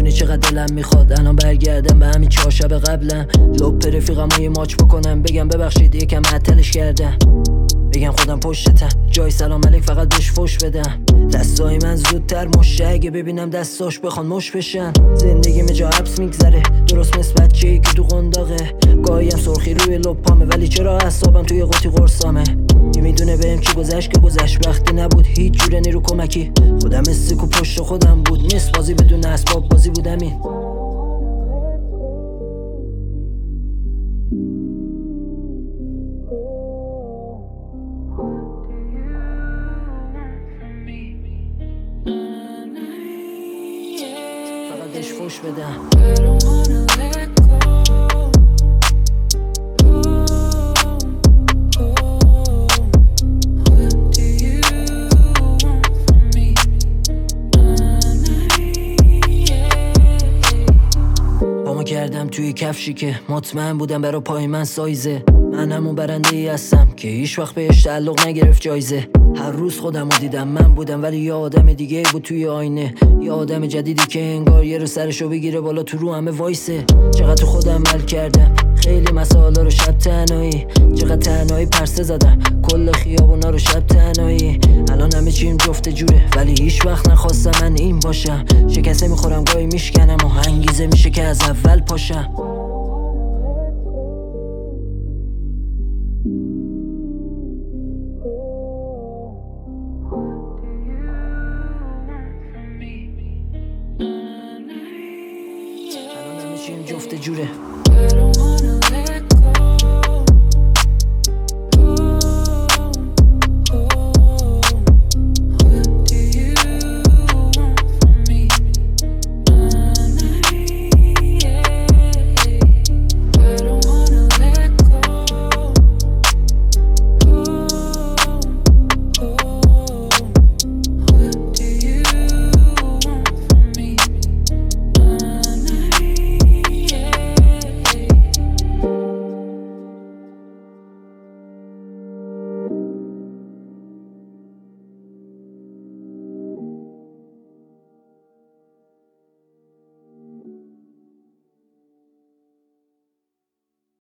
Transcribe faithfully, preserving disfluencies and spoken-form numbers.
میدونی چقدر دلم میخواد الان برگردم به همین چهار شب قبلم، لپ رفیقم و یه ماچ بکنم، بگم ببخشید یکم معطلش کردم، بگم خودم پشتتم، جای سلام علیک فقط بهش فوش بدم. دستای من زودتر مشه، اگه ببینم دستاش بخوان مش بشن. زندگی جا حبس میگذره، درست مثل بچه‌ای که تو قنداقه. گاهی هم سرخی روی لپامه، ولی چرا اعصابم توی قوطی قرصامه. یه میدونه بهم چی گذشت که گذشت، وقتی نبود هیچ جوره نیرو کمکی. خودم استیک و پشت خودم بود، نیست بازی بدون اسباب بازی بودم این. فقط بهش فوش بدم. پامو کردم توی کفشی که مطمئن بودم برا پای من سایزه. من همون برنده ای هستم که هیچ وقت بهش تعلق نگرفت جایزه. هر روز خودمو دیدم من بودم، ولی یه آدم دیگه بود توی آینه. یه آدم جدیدی که انگار یه رو سرشو بگیره بالا تو رو همه وایسه. چقدر تو خودم مل کردم خیلی مسائل رو شب تنهایی، چقدر تنهایی پرسه زدم کل خیابونا رو شب تنهایی. الان همه چیم جفت جوره، ولی هیچ وقت نخواستم من این باشم. شکسته میخورم گاهی میشکنم و انگیزه میشه که از اول پاشم. الان همه چیم جفت جوره.